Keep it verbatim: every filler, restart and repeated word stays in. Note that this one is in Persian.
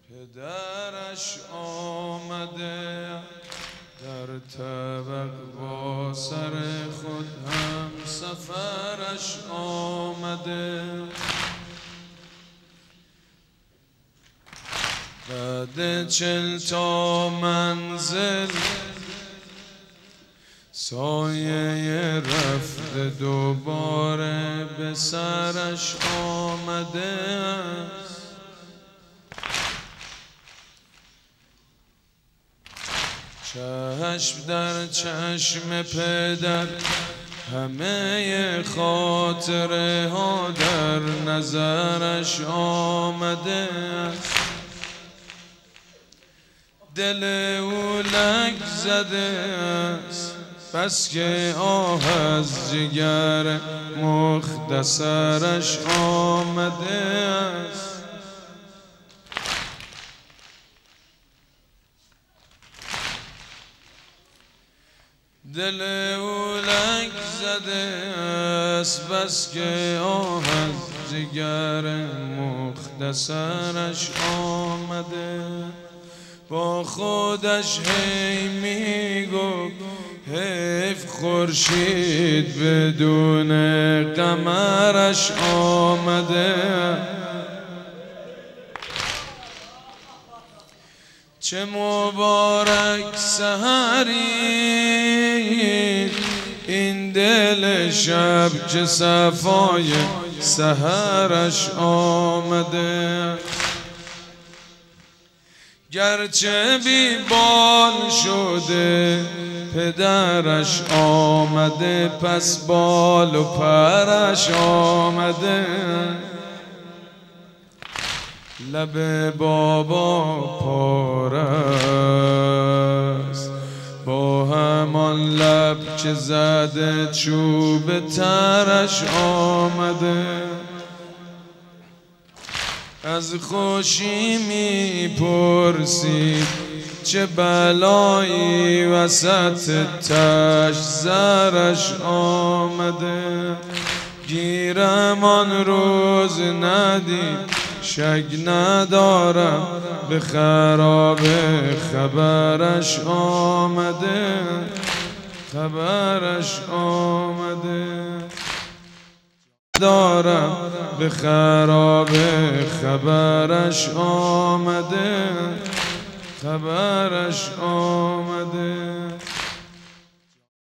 پدرش آمده در طبق با سر خود هم سفرش آمده. بعد چل تا منزل سایه رفته دوباره به سرش آمده است. چشم در چشم پدر همه خاطره ها در نظرش آمده است. دل او لک زده است بس که آه از جگر مختصرش آمده است. دل او لک زده است بس که آه از جگر مختصرش آمده. با خودش هی میگو حیف خورشید بدون قمرش آمده. چه مبارک سحری این دل شب که صفای سحرش آمده. گرچه بی بال شده پدرش آمده پس بال و پرش آمده. لب بابا پارست با همان لب که زده چوب ترش آمده. از خوشی میپرسید چه بلایی وسط تشت زرش آمده. گیرم آن روز ندید شک ندارم به خراب خبرش آمده. خبرش آمده دارم به خراب خبرش آمده. خبرش آمده.